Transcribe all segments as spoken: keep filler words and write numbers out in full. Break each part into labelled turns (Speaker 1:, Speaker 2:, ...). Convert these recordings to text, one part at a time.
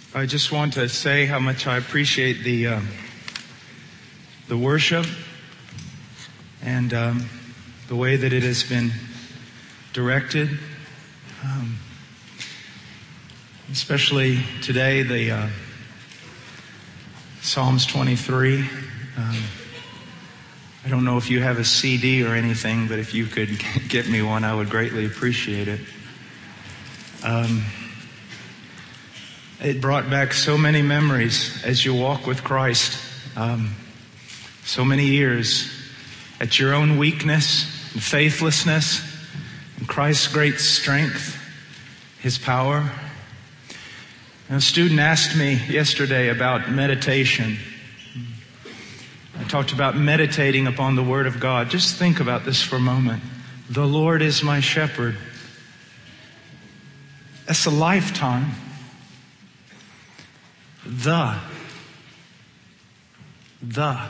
Speaker 1: I just want to say how much I appreciate the uh, the worship and um, the way that it has been directed. Um, especially today, the uh, Psalms twenty-three. Um, I don't know if you have a C D or anything, but if you could get me one, I would greatly appreciate it. Um, it brought back so many memories as you walk with Christ. Um, so many years at your own weakness and faithlessness and Christ's great strength, His power. And a student asked me yesterday about meditation. I talked about meditating upon the Word of God. Just think about this for a moment. The Lord is my shepherd. That's a lifetime. The. The.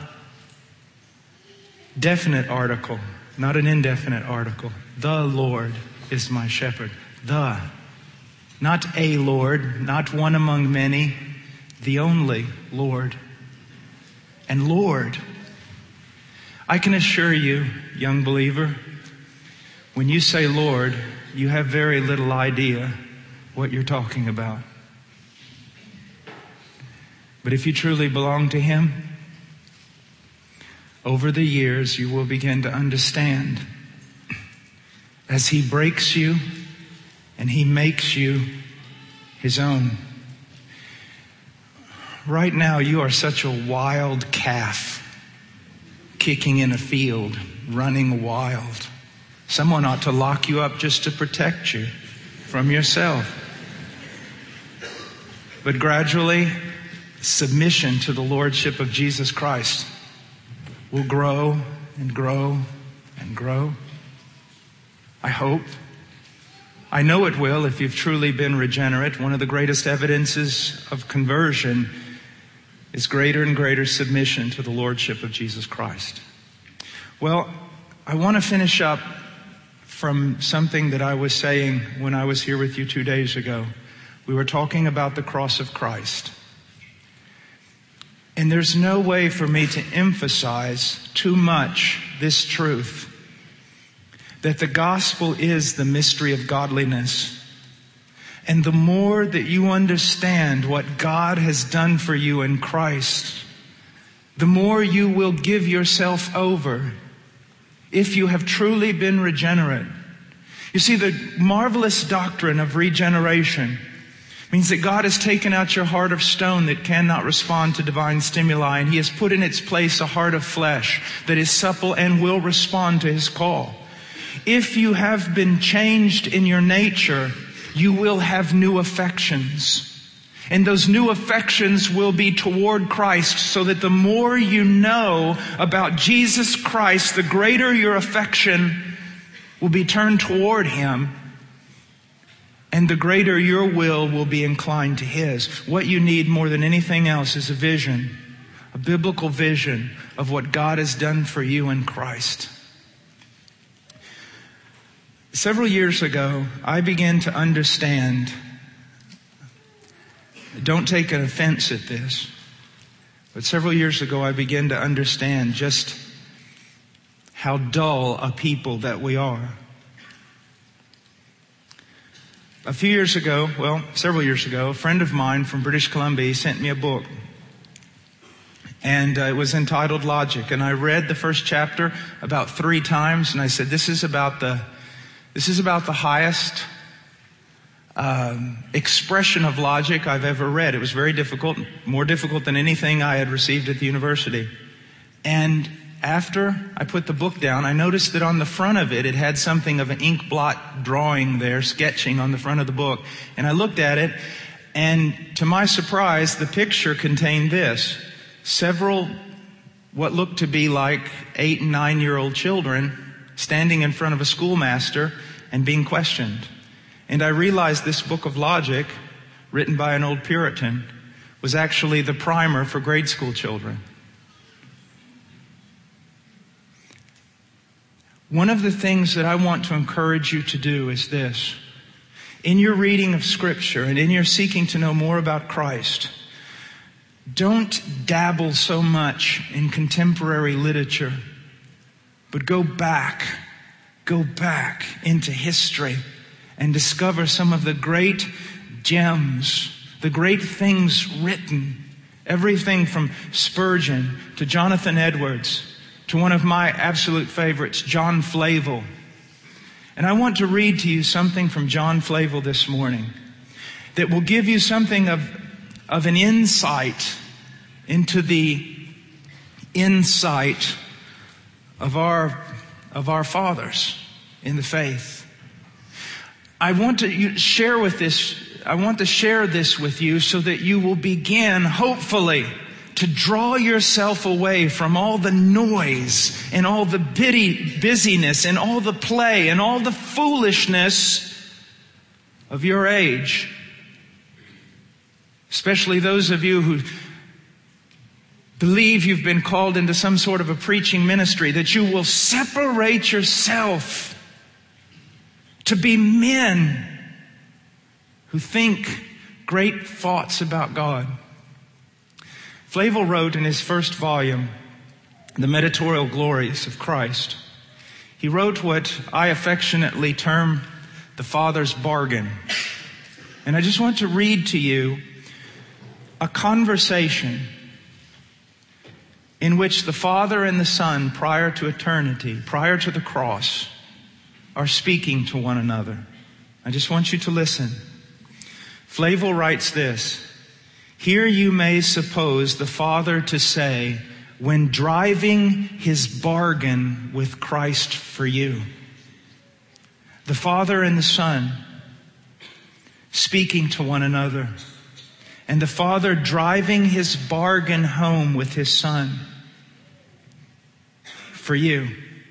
Speaker 1: Definite article, not an indefinite article. The Lord is my shepherd. The. Not a Lord, not one among many. The only Lord. And Lord, I can assure you, young believer, when you say Lord, you have very little idea what you're talking about. But if you truly belong to Him, over the years you will begin to understand as He breaks you and He makes you His own. Right now you are such a wild calf kicking in a field, running wild. Someone ought to lock you up just to protect you from yourself. But gradually, submission to the Lordship of Jesus Christ will grow and grow and grow. I hope. I know it will if you've truly been regenerate. One of the greatest evidences of conversion is greater and greater submission to the Lordship of Jesus Christ. Well, I want to finish up from something that I was saying when I was here with you two days ago. We were talking about the cross of Christ. And there's no way for me to emphasize too much this truth, that the gospel is the mystery of godliness. And the more that you understand what God has done for you in Christ, the more you will give yourself over if you have truly been regenerate. You see, the marvelous doctrine of regeneration means that God has taken out your heart of stone that cannot respond to divine stimuli, and He has put in its place a heart of flesh that is supple and will respond to His call. If you have been changed in your nature, you will have new affections. And those new affections will be toward Christ, so that the more you know about Jesus Christ, the greater your affection will be turned toward Him, and the greater your will will be inclined to His. What you need more than anything else is a vision, a biblical vision of what God has done for you in Christ. Several years ago, I began to understand, don't take an offense at this, but several years ago I began to understand just how dull a people that we are. A few years ago, well, several years ago, a friend of mine from British Columbia sent me a book. And uh, it was entitled Logic. And I read the first chapter about three times. And I said, this is about the, this is about the highest um, expression of logic I've ever read. It was very difficult, more difficult than anything I had received at the university. And after I put the book down, I noticed that on the front of it, it had something of an ink blot drawing there, sketching on the front of the book. And I looked at it, and to my surprise, the picture contained this. Several, what looked to be like eight and nine-year-old children standing in front of a schoolmaster and being questioned. And I realized this book of logic, written by an old Puritan, was actually the primer for grade school children. One of the things that I want to encourage you to do is this. in your reading of Scripture and in your seeking to know more about Christ, don't dabble so much in contemporary literature, but go back, go back into history and discover some of the great gems, the great things written. Everything from Spurgeon to Jonathan Edwards to one of my absolute favorites, John Flavel. And I want to read to you something from John Flavel this morning that will give you something of, of an insight into the insight of our, of our fathers in the faith. I want to share with this, I want to share this with you so that you will begin, hopefully, to draw yourself away from all the noise and all the bitty busyness and all the play and all the foolishness of your age. Especially those of you who believe you've been called into some sort of a preaching ministry, that you will separate yourself to be men who think great thoughts about God. Flavel wrote in his first volume, The Mediatorial Glories of Christ, he wrote what I affectionately term the Father's bargain. And I just want to read to you a conversation in which the Father and the Son, prior to eternity, prior to the cross, are speaking to one another. I just want you to listen. Flavel writes this: "Here you may suppose the Father to say, when driving his bargain with Christ for you, the Father and the Son speaking to one another, and the Father driving his bargain home with his Son for you.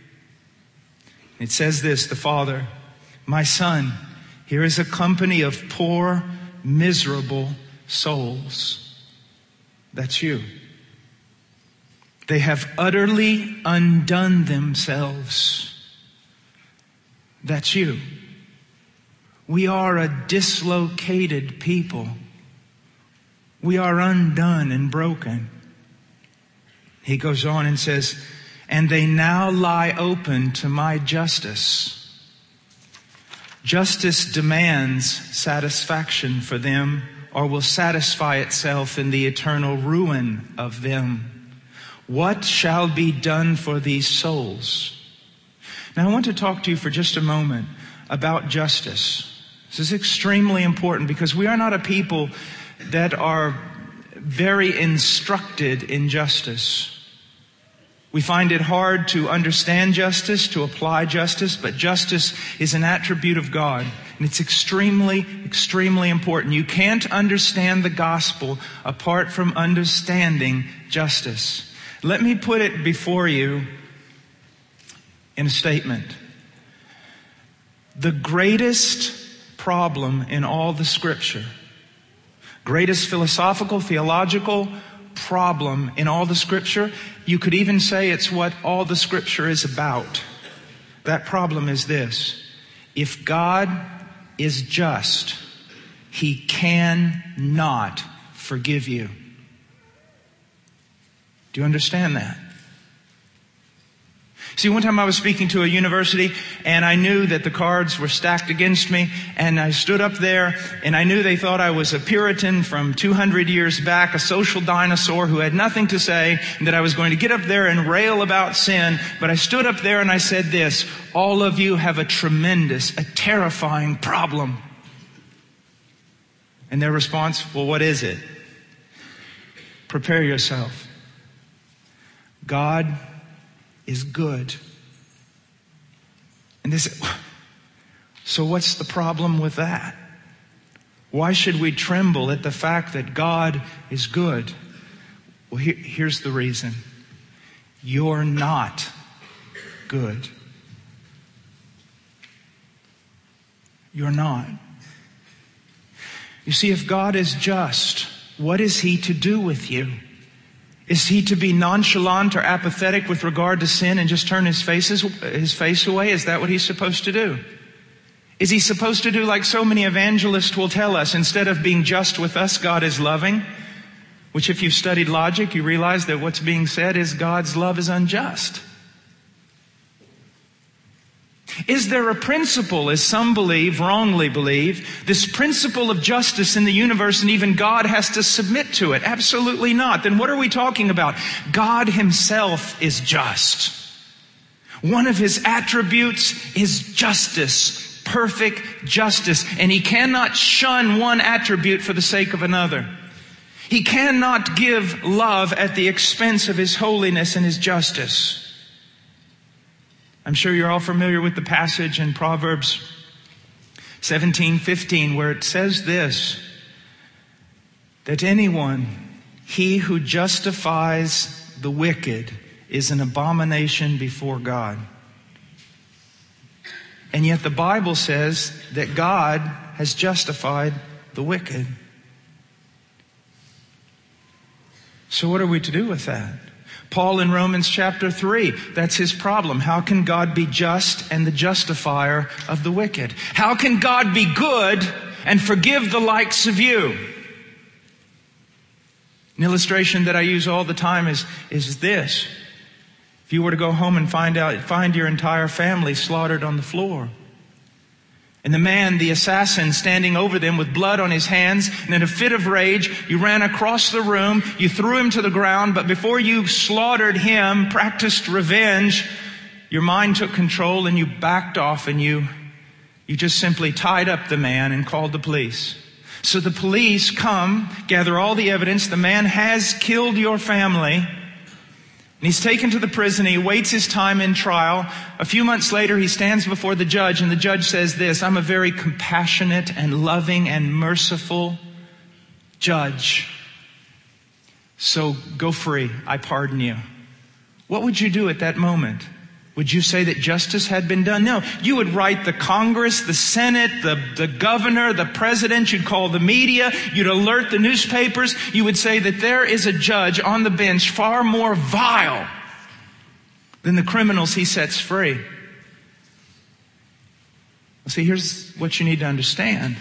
Speaker 1: It says this, the Father, my Son, here is a company of poor, miserable souls." That's you. "They have utterly undone themselves." That's you. We are a dislocated people. We are undone and broken. He goes on and says, "And they now lie open to my justice." Justice demands satisfaction for them, or will satisfy itself in the eternal ruin of them. What shall be done for these souls? Now I want to talk to you for just a moment about justice. This is extremely important because we are not a people that are very instructed in justice. We find it hard to understand justice, to apply justice, but justice is an attribute of God. And it's extremely, extremely important. You can't understand the gospel apart from understanding justice. Let me put it before you in a statement. The greatest problem in all the Scripture, greatest philosophical, theological problem in all the Scripture, you could even say it's what all the Scripture is about. That problem is this: if God is just, He cannot forgive you. Do you understand that? See, one time I was speaking to a university and I knew that the cards were stacked against me, and I stood up there and I knew they thought I was a Puritan from two hundred years back, a social dinosaur who had nothing to say, and that I was going to get up there and rail about sin. But I stood up there and I said this: all of you have a tremendous, a terrifying problem. And their response, well, what is it? Prepare yourself. God is good. And this, so what's the problem with that? Why should we tremble at the fact that God is good? Well, here, here's the reason. You're not good. You're not. You see, if God is just, what is He to do with you? Is He to be nonchalant or apathetic with regard to sin and just turn his, faces, his face away? Is that what He's supposed to do? Is he supposed to do like so many evangelists will tell us, instead of being just with us, God is loving? Which if you've studied logic, you realize that what's being said is God's love is unjust. Is there a principle, as some believe, wrongly believe, this principle of justice in the universe and even God has to submit to it? Absolutely not. Then what are we talking about? God himself is just. One of his attributes is justice, perfect justice, and he cannot shun one attribute for the sake of another. He cannot give love at the expense of his holiness and his justice. I'm sure you're all familiar with the passage in Proverbs seventeen fifteen where it says this, that anyone, he who justifies the wicked, is an abomination before God. And yet the Bible says that God has justified the wicked. So what are we to do with that? Paul in Romans chapter three, that's his problem. How can God be just and the justifier of the wicked? How can God be good and forgive the likes of you? An illustration that I use all the time is, is this. If you were to go home and find out, find your entire family slaughtered on the floor, and the man, the assassin, standing over them with blood on his hands, and in a fit of rage, you ran across the room, you threw him to the ground, but before you slaughtered him, practiced revenge, your mind took control and you backed off and you, you just simply tied up the man and called the police. So the police come, gather all the evidence, the man has killed your family, and he's taken to the prison. He waits his time in trial. A few months later, he stands before the judge, and the judge says this, I'm a very compassionate and loving and merciful judge. So go free. I pardon you. What would you do at that moment? Would you say that justice had been done? No. You would write the Congress, the Senate, the, the governor, the president. You'd call the media. You'd alert the newspapers. You would say that there is a judge on the bench far more vile than the criminals he sets free. Well, see, here's what you need to understand.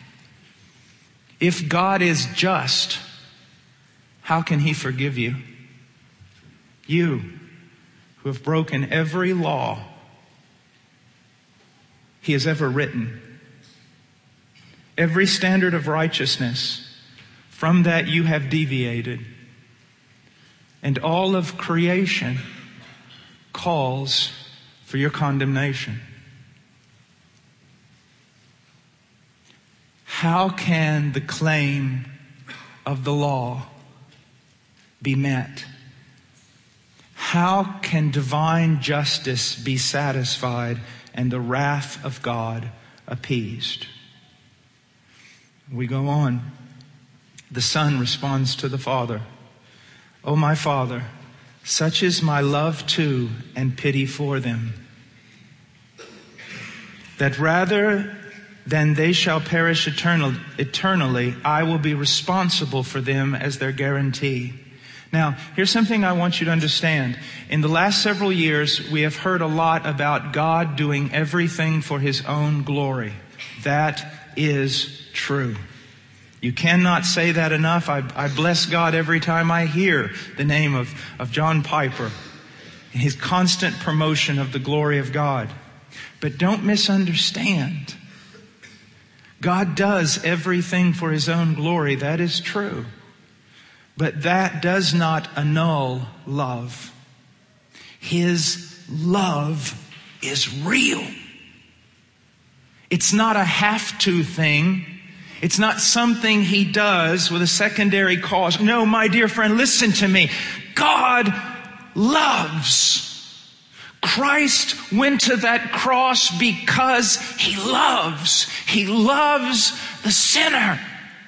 Speaker 1: If God is just, how can he forgive you? You who have broken every law he has ever written. Every standard of righteousness, from that you have deviated. And all of creation calls for your condemnation. How can the claim of the law be met? How can divine justice be satisfied and the wrath of God appeased? We go on. The Son responds to the Father. O my Father, such is my love to and pity for them, that rather than they shall perish eternal, eternally, I will be responsible for them as their guarantee. Now, here's something I want you to understand. In the last several years, we have heard a lot about God doing everything for his own glory. That is true. You cannot say that enough. I, I bless God every time I hear the name of, of John Piper and his constant promotion of the glory of God. But don't misunderstand. God does everything for his own glory. That is true. But that does not annul love. His love is real. It's not a have-to thing. It's not something he does with a secondary cause. No, my dear friend, listen to me. God loves. Christ went to that cross because he loves. He loves the sinner.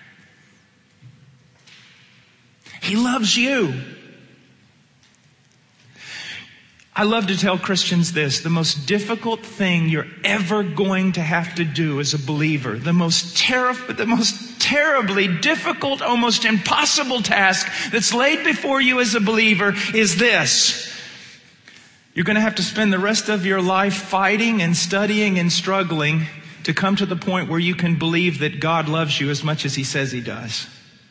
Speaker 1: He loves you. I love to tell Christians this. The most difficult thing you're ever going to have to do as a believer, the most terrible, the most terribly difficult, almost impossible task that's laid before you as a believer is this. You're going to have to spend the rest of your life fighting and studying and struggling to come to the point where you can believe that God loves you as much as He says He does.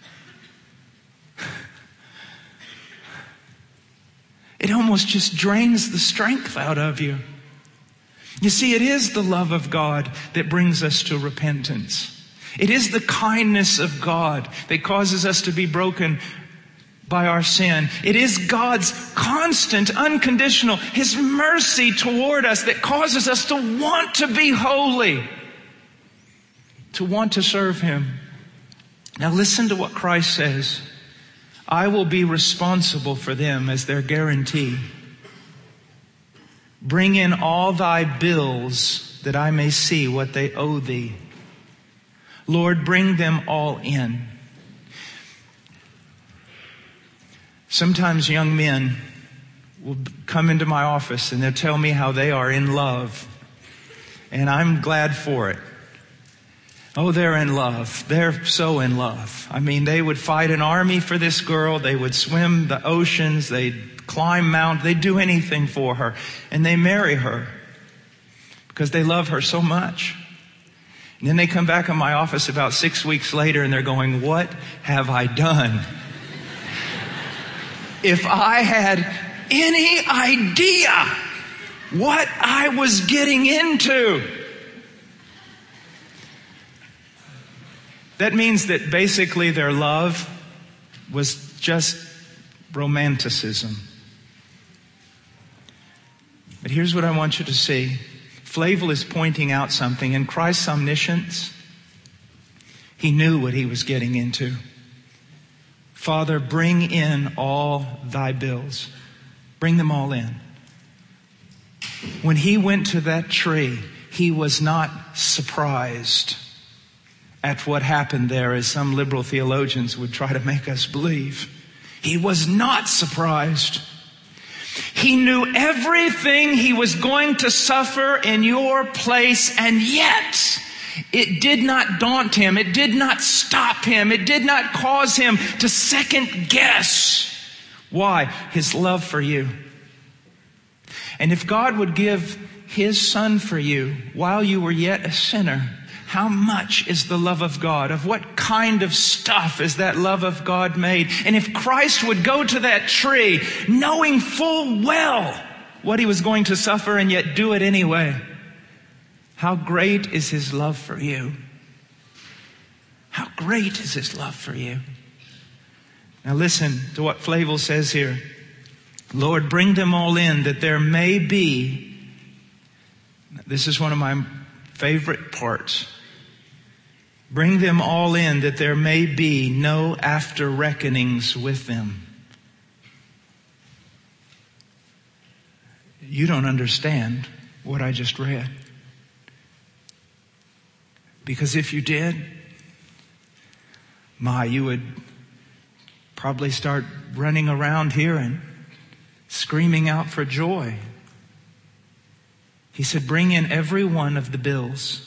Speaker 1: It almost just drains the strength out of you. You see, it is the love of God that brings us to repentance. It is the kindness of God that causes us to be broken by our sin. It is God's constant, unconditional, His mercy toward us that causes us to want to be holy, to want to serve Him. Now listen to what Christ says. I will be responsible for them as their guarantee. Bring in all thy bills that I may see what they owe thee. Lord, bring them all in. Sometimes young men will come into my office and they'll tell me how they are in love. And I'm glad for it. Oh, they're in love. They're so in love. I mean, they would fight an army for this girl. They would swim the oceans. They'd climb mountains. They'd do anything for her. And they marry her because they love her so much. And then they come back in my office about six weeks later and they're going, what have I done? If I had any idea what I was getting into. That means that basically their love was just romanticism. But here's what I want you to see. Flavel is pointing out something. In Christ's omniscience, He knew what He was getting into. Father, bring in all thy bills. Bring them all in. When He went to that tree, He was not surprised at what happened there, as some liberal theologians would try to make us believe. He was not surprised. He knew everything He was going to suffer in your place, and yet it did not daunt Him. It did not stop Him. It did not cause Him to second guess. Why? His love for you. And if God would give His Son for you while you were yet a sinner, how much is the love of God? Of what kind of stuff is that love of God made? And if Christ would go to that tree, knowing full well what He was going to suffer and yet do it anyway, how great is His love for you? How great is His love for you? Now listen to what Flavel says here. Lord, bring them all in that there may be, this is one of my favorite parts. Bring them all in that there may be no after reckonings with them. You don't understand what I just read. Because if you did, my, you would probably start running around here and screaming out for joy. He said, bring in every one of the bills,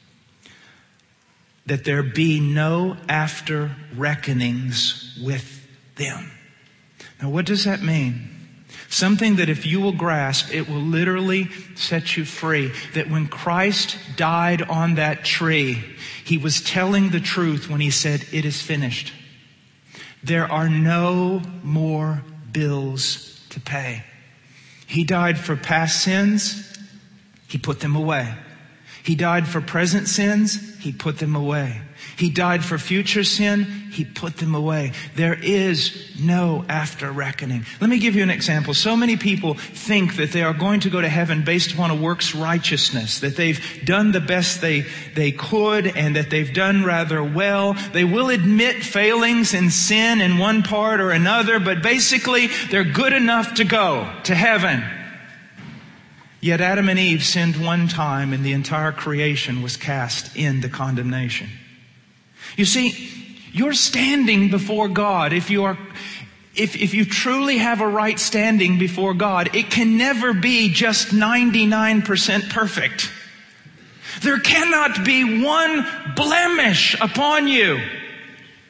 Speaker 1: that there be no after reckonings with them. Now, what does that mean? Something that if you will grasp, it will literally set you free. That when Christ died on that tree, He was telling the truth when He said, it is finished. There are no more bills to pay. He died for past sins. He put them away. He died for present sins. He put them away. He died for future sin. He put them away. There is no after reckoning. Let me give you an example. So many people think that they are going to go to heaven based upon a works righteousness, that they've done the best they, they could and that they've done rather well. They will admit failings and sin in one part or another, but basically they're good enough to go to heaven. Yet Adam and Eve sinned one time and the entire creation was cast into condemnation. You see, you're standing before God. If you are, if, if you truly have a right standing before God, it can never be just ninety-nine percent perfect. There cannot be one blemish upon you.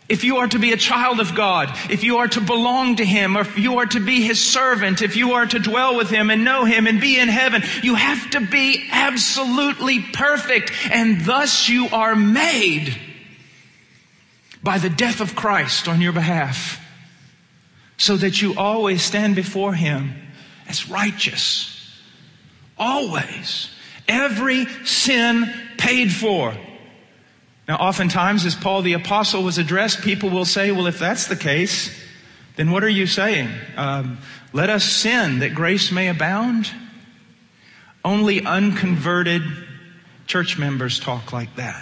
Speaker 1: If you are to be a child of God, if you are to belong to Him, or if you are to be His servant, if you are to dwell with Him and know Him and be in heaven, you have to be absolutely perfect. And thus you are made by the death of Christ on your behalf, so that you always stand before Him as righteous. Always. Every sin paid for. Now, oftentimes, as Paul the Apostle was addressed, people will say, well, if that's the case, then what are you saying? Um, let us sin that grace may abound? Only unconverted church members talk like that.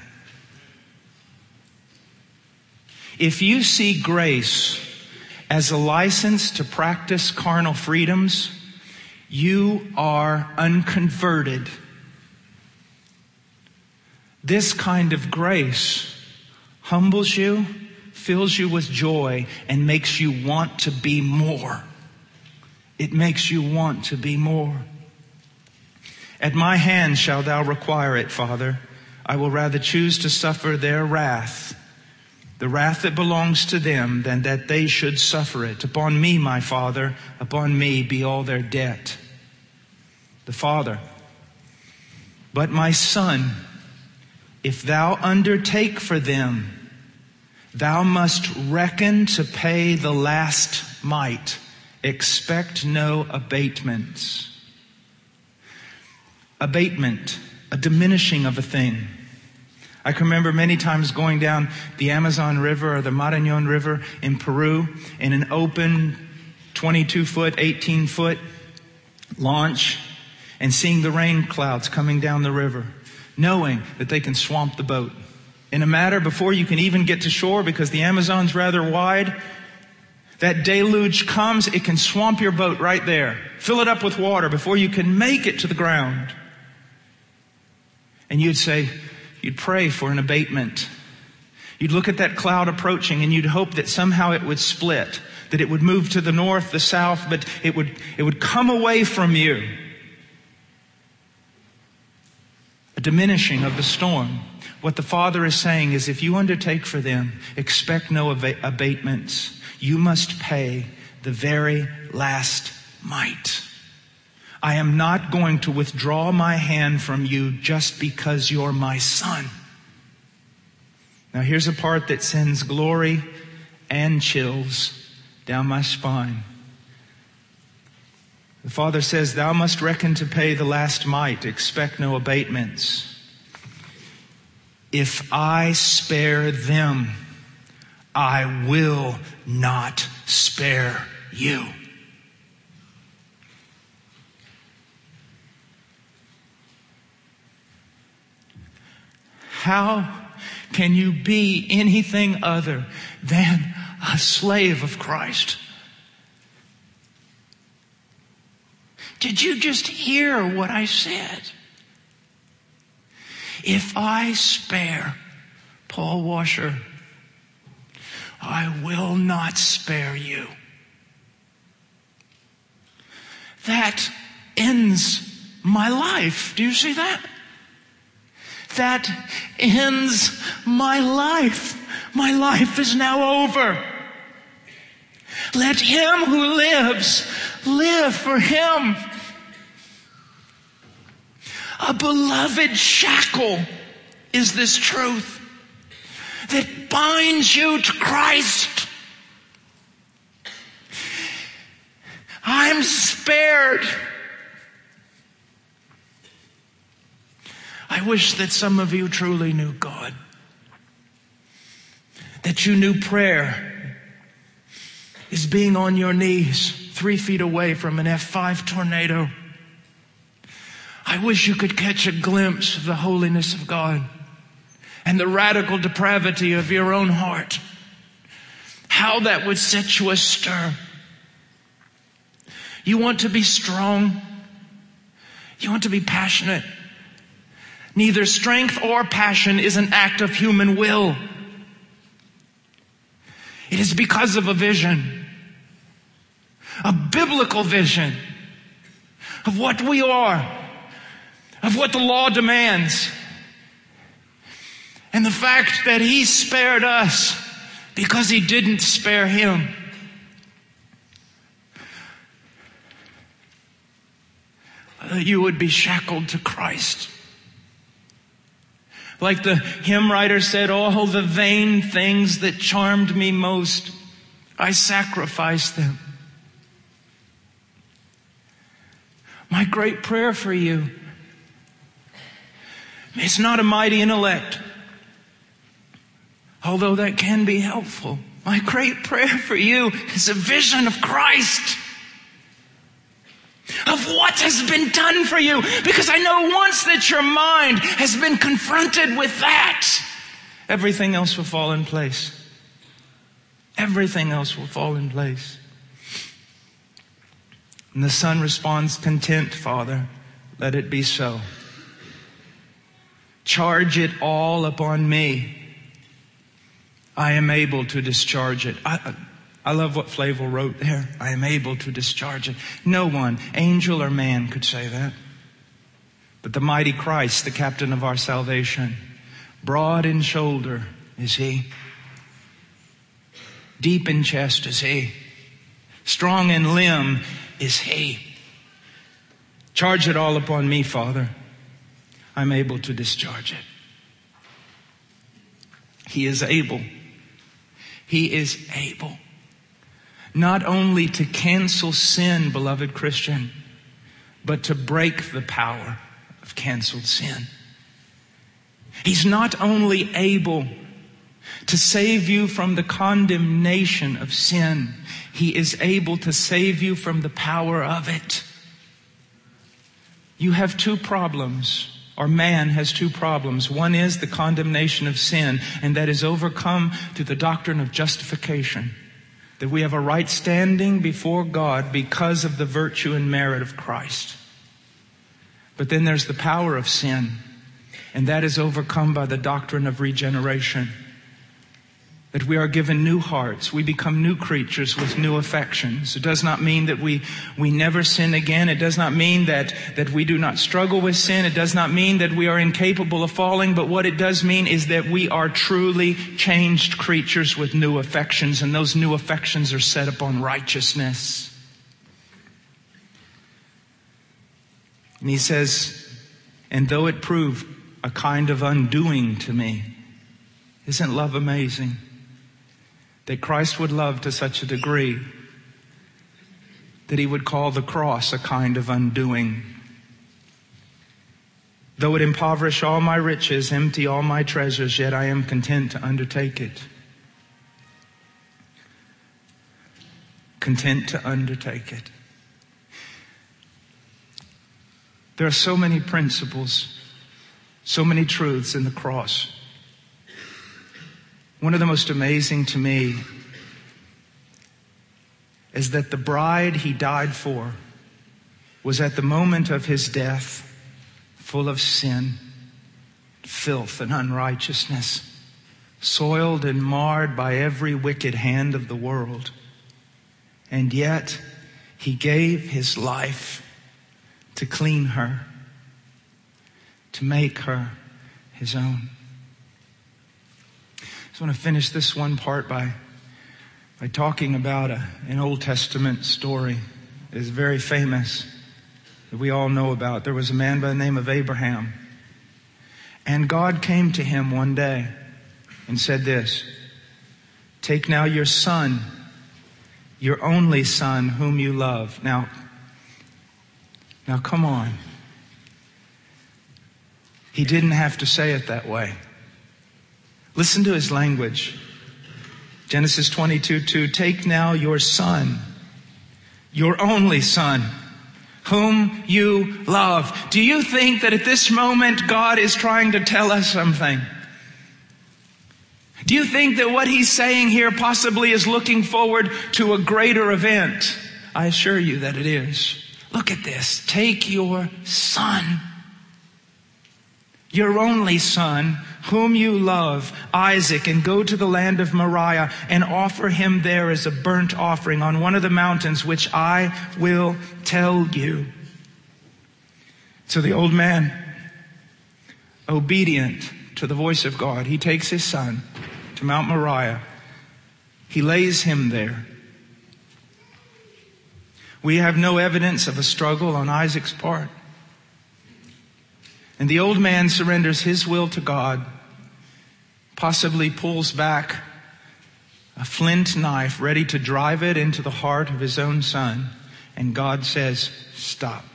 Speaker 1: If you see grace as a license to practice carnal freedoms, you are unconverted. This kind of grace humbles you, fills you with joy, and makes you want to be more. It makes you want to be more. At my hand shalt thou require it, Father. I will rather choose to suffer their wrath, the wrath that belongs to them, than that they should suffer it. Upon me, my Father, upon me be all their debt. The Father. But my Son, if thou undertake for them, thou must reckon to pay the last mite. Expect no abatements. Abatement, a diminishing of a thing. I can remember many times going down the Amazon River or the Marañón River in Peru in an open twenty-two foot, eighteen foot launch and seeing the rain clouds coming down the river, knowing that they can swamp the boat. In a matter before you can even get to shore, because the Amazon's rather wide, that deluge comes, it can swamp your boat right there. Fill it up with water before you can make it to the ground. And you'd say, you'd pray for an abatement. You'd look at that cloud approaching and you'd hope that somehow it would split, that it would move to the north, the south, but it would, it would come away from you. A diminishing of the storm. What the Father is saying is, if you undertake for them, expect no ab- abatements. You must pay the very last mite. I am not going to withdraw my hand from you just because you're my son. Now here's a part that sends glory and chills down my spine. The Father says, thou must reckon to pay the last mite. Expect no abatements. If I spare them, I will not spare you. How can you be anything other than a slave of Christ? Did you just hear what I said? If I spare Paul Washer, I will not spare you. That ends my life. Do you see that? That ends my life. My life is now over. Let him who lives live for him. A beloved shackle is this truth that binds you to Christ. I'm spared. I wish that some of you truly knew God. That you knew prayer is being on your knees three feet away from an F five tornado. I wish you could catch a glimpse of the holiness of God and the radical depravity of your own heart. How that would set you astir. You want to be strong. You want to be passionate. Neither strength or passion is an act of human will. It is because of a vision. A biblical vision of what we are. Of what the law demands. And the fact that he spared us because he didn't spare him. You would be shackled to Christ. Like the hymn writer said, all the vain things that charmed me most, I sacrificed them. My great prayer for you, it's not a mighty intellect, although that can be helpful. My great prayer for you is a vision of Christ, of what has been done for you. Because I know once that your mind has been confronted with that, everything else will fall in place. Everything else will fall in place. And the son responds, content, Father, let it be so. Charge it all upon me. I am able to discharge it. I, I love what Flavel wrote there. I am able to discharge it. No one, angel or man, could say that. But the mighty Christ, the captain of our salvation, broad in shoulder is he. Deep in chest is he. Strong in limb is he. Charge it all upon me, Father. I'm able to discharge it. He is able. He is able. Not only to cancel sin, beloved Christian, but to break the power of canceled sin. He's not only able to save you from the condemnation of sin, He is able to save you from the power of it. You have two problems, or man has two problems. One is the condemnation of sin, and that is overcome through the doctrine of justification. That we have a right standing before God because of the virtue and merit of Christ. But then there's the power of sin, and that is overcome by the doctrine of regeneration. That we are given new hearts. We become new creatures with new affections. It does not mean that we, we never sin again. It does not mean that, that we do not struggle with sin. It does not mean that we are incapable of falling. But what it does mean is that we are truly changed creatures with new affections. And those new affections are set upon righteousness. And he says, and though it proved a kind of undoing to me. Isn't love amazing? That Christ would love to such a degree that He would call the cross a kind of undoing. Though it impoverish all my riches, empty all my treasures, yet I am content to undertake it. Content to undertake it. There are so many principles, so many truths in the cross. One of the most amazing to me is that the bride He died for was at the moment of His death full of sin, filth, and unrighteousness, soiled and marred by every wicked hand of the world. And yet He gave His life to clean her, to make her His own. I just want to finish this one part by, by talking about a, an Old Testament story that is very famous, that we all know about. There was a man by the name of Abraham. And God came to him one day and said this, take now your son, your only son whom you love. Now, now come on. He didn't have to say it that way. Listen to his language. Genesis twenty-two two, take now your son, your only son, whom you love. Do you think that at this moment God is trying to tell us something? Do you think that what He's saying here possibly is looking forward to a greater event? I assure you that it is. Look at this. Take your son, your only son, whom you love, Isaac, and go to the land of Moriah and offer him there as a burnt offering on one of the mountains which I will tell you. So the old man, obedient to the voice of God, he takes his son to Mount Moriah He lays him there. We have no evidence of a struggle on Isaac's part. And the old man surrenders his will to God, possibly pulls back a flint knife ready to drive it into the heart of his own son. And God says, stop.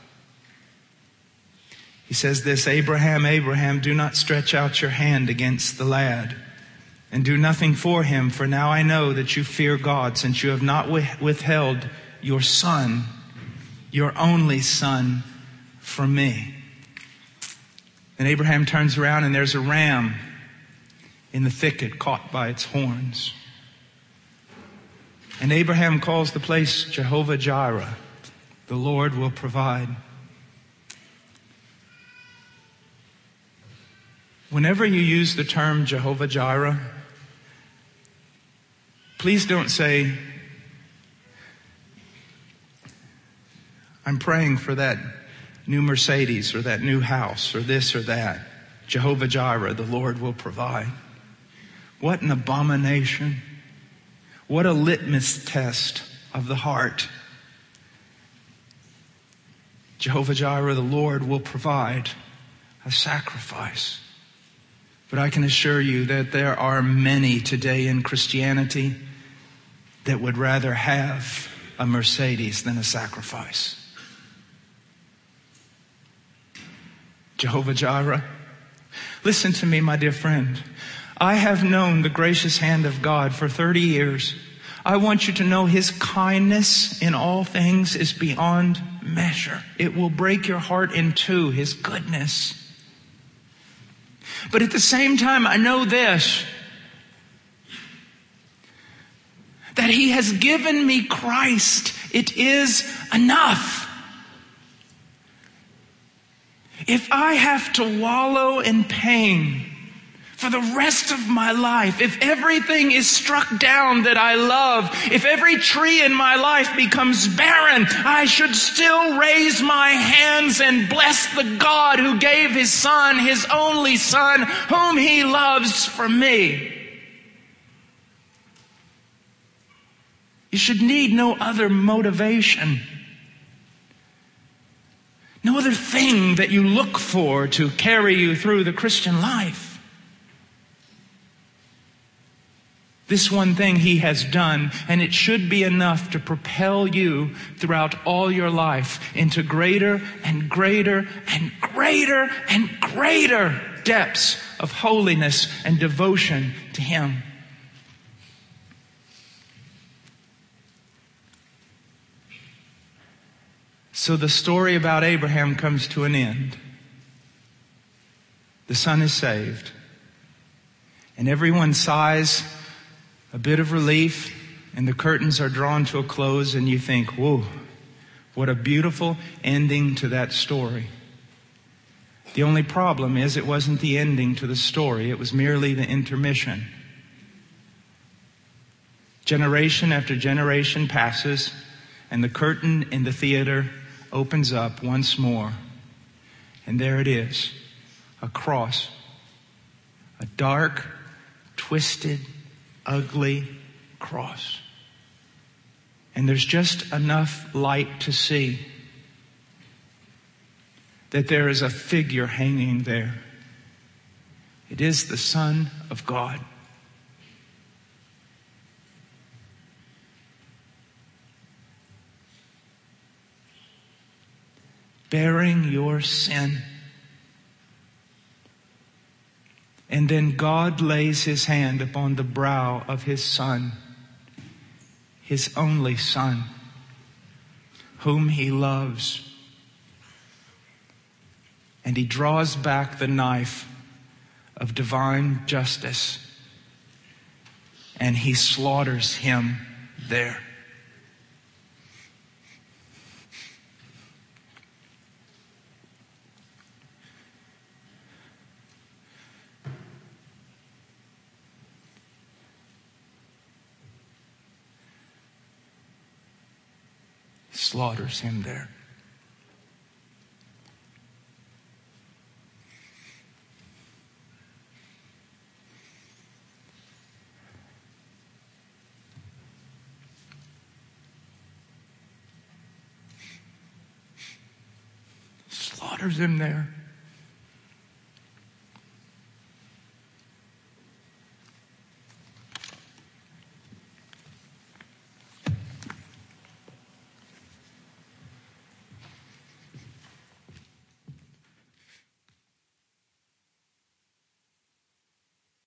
Speaker 1: He says this, Abraham, Abraham, do not stretch out your hand against the lad and do nothing for him. For now I know that you fear God, since you have not withheld your son, your only son, from me. And Abraham turns around and there's a ram in the thicket caught by its horns. And Abraham calls the place Jehovah Jireh. The Lord will provide. Whenever you use the term Jehovah Jireh, please don't say, I'm praying for that new Mercedes or that new house or this or that. Jehovah Jireh, the Lord will provide. What an abomination. What a litmus test of the heart. Jehovah Jireh, the Lord will provide a sacrifice. But I can assure you that there are many today in Christianity that would rather have a Mercedes than a sacrifice. Jehovah Jireh. Listen to me, my dear friend. I have known the gracious hand of God for thirty years. I want you to know His kindness in all things is beyond measure. It will break your heart in two, His goodness. But at the same time, I know this, that He has given me Christ. It is enough. If I have to wallow in pain for the rest of my life, if everything is struck down that I love, if every tree in my life becomes barren, I should still raise my hands and bless the God who gave His Son, His only Son, whom He loves for me. You should need no other motivation. No other thing that you look for to carry you through the Christian life. This one thing He has done, and it should be enough to propel you throughout all your life into greater and greater and greater and greater depths of holiness and devotion to Him. So the story about Abraham comes to an end. The son is saved. And everyone sighs a bit of relief, and the curtains are drawn to a close, and you think, whoa, what a beautiful ending to that story. The only problem is it wasn't the ending to the story. It was merely the intermission. Generation after generation passes, and the curtain in the theater opens up once more. And there it is, a cross. A dark, twisted, ugly cross. And there's just enough light to see that there is a figure hanging there. It is the Son of God. Bearing your sin. And then God lays His hand upon the brow of His Son, His only Son, whom He loves. And He draws back the knife of divine justice, and He slaughters Him there. Slaughters Him there. slaughters him there.